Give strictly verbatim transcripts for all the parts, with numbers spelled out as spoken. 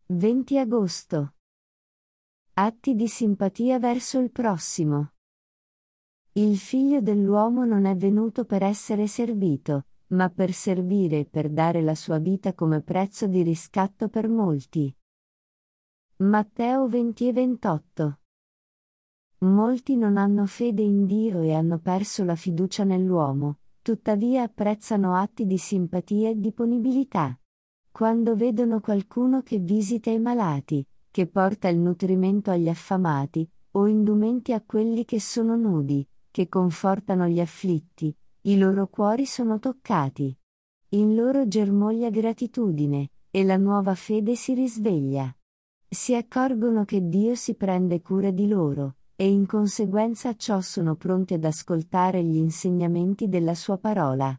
venti agosto. Atti di simpatia verso il prossimo. Il Figlio dell'uomo non è venuto per essere servito, ma per servire e per dare la sua vita come prezzo di riscatto per molti. Matteo venti e ventotto. Molti non hanno fede in Dio e hanno perso la fiducia nell'uomo, tuttavia apprezzano atti di simpatia e disponibilità. Quando vedono qualcuno che visita i malati, che porta il nutrimento agli affamati, o indumenti a quelli che sono nudi, che confortano gli afflitti, i loro cuori sono toccati. In loro germoglia gratitudine, e la nuova fede si risveglia. Si accorgono che Dio si prende cura di loro, e in conseguenza a ciò sono pronti ad ascoltare gli insegnamenti della sua parola.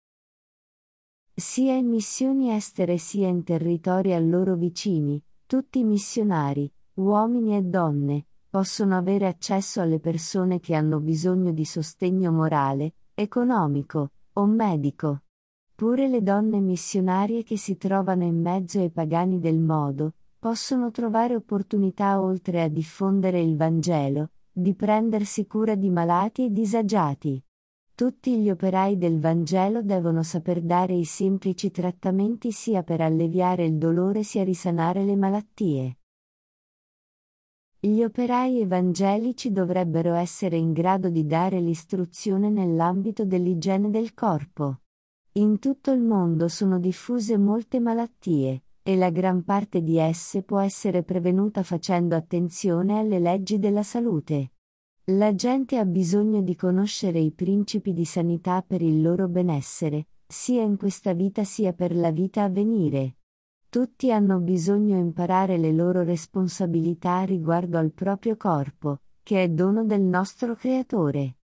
Sia in missioni estere sia in territori a loro vicini, tutti i missionari, uomini e donne, possono avere accesso alle persone che hanno bisogno di sostegno morale, economico o medico. Pure le donne missionarie che si trovano in mezzo ai pagani del mondo, possono trovare opportunità oltre a diffondere il Vangelo, di prendersi cura di malati e disagiati. Tutti gli operai del Vangelo devono saper dare i semplici trattamenti sia per alleviare il dolore sia risanare le malattie. Gli operai evangelici dovrebbero essere in grado di dare l'istruzione nell'ambito dell'igiene del corpo. In tutto il mondo sono diffuse molte malattie, e la gran parte di esse può essere prevenuta facendo attenzione alle leggi della salute. La gente ha bisogno di conoscere i principi di sanità per il loro benessere, sia in questa vita sia per la vita a venire. Tutti hanno bisogno imparare le loro responsabilità riguardo al proprio corpo, che è dono del nostro Creatore.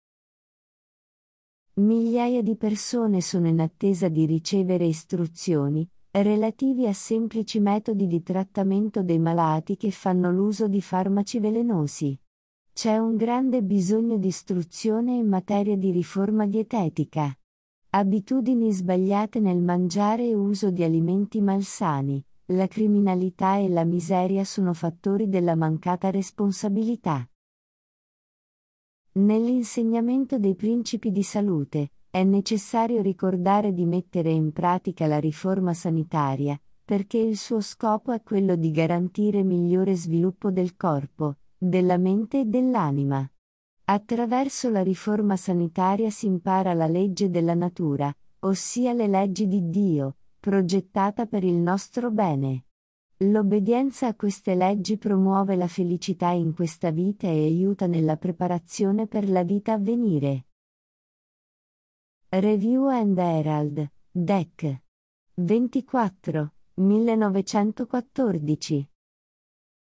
Migliaia di persone sono in attesa di ricevere istruzioni, relativi a semplici metodi di trattamento dei malati che fanno l'uso di farmaci velenosi. C'è un grande bisogno di istruzione in materia di riforma dietetica. Abitudini sbagliate nel mangiare e uso di alimenti malsani, la criminalità e la miseria sono fattori della mancata responsabilità. Nell'insegnamento dei principi di salute, è necessario ricordare di mettere in pratica la riforma sanitaria, perché il suo scopo è quello di garantire migliore sviluppo del corpo, della mente e dell'anima. Attraverso la riforma sanitaria si impara la legge della natura, ossia le leggi di Dio, progettata per il nostro bene. L'obbedienza a queste leggi promuove la felicità in questa vita e aiuta nella preparazione per la vita a venire. Review and Herald, Dec. ventiquattro, millenovecentoquattordici.